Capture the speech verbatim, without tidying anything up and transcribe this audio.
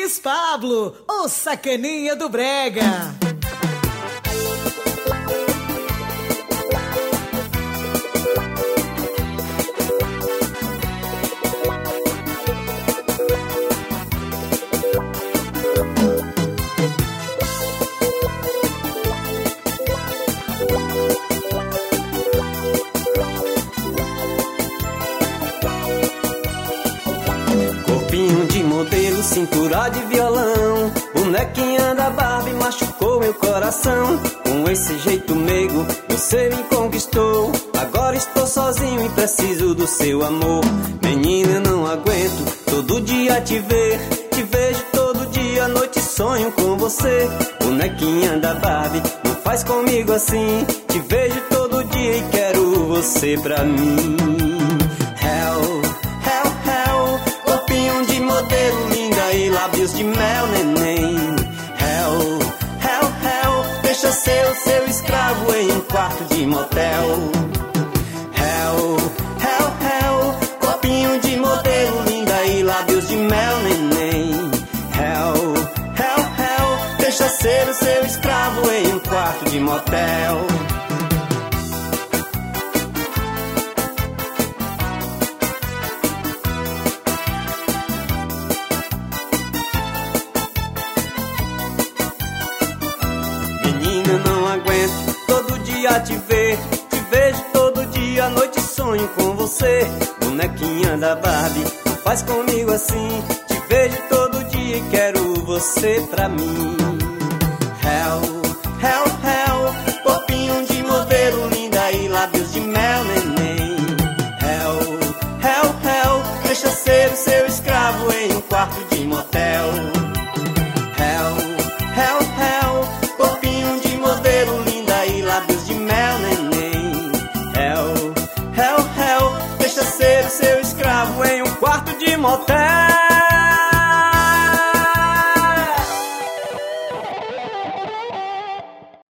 Luiz Pablo, o sacaninha do brega. Corpinho de modelo, cintura de violão, bonequinha da Barbie machucou meu coração. Com esse jeito meigo, você me conquistou. Agora estou sozinho e preciso do seu amor. Menina, eu não aguento todo dia te ver. Te vejo todo dia, à noite sonho com você. Bonequinha da Barbie, não faz comigo assim. Te vejo todo dia e quero você pra mim. Hell, hell, hell, corpinho de modelo, linda e lábios de mel, neném. Hell, hell, hell, deixa ser o seu escravo em um quarto de motel. Hell, hell, hell, corpinho de modelo, linda e lábios de mel, neném. Hell, hell, hell, deixa ser o seu escravo em um quarto de motel. Eu não aguento todo dia te ver. Te vejo todo dia, à noite sonho com você. Bonequinha da Barbie, não faz comigo assim. Te vejo todo dia e quero você pra mim. Hell, hell, hell, corpinho de modelo, linda e lábios de mel, neném. Hell, hell, hell, deixa ser o seu escravo em um quarto de motel. Hell, hell, hell, corpinho de modelo, linda e lábios de mel, neném. Hell, hell, hell, deixa ser o seu escravo em um quarto de motel.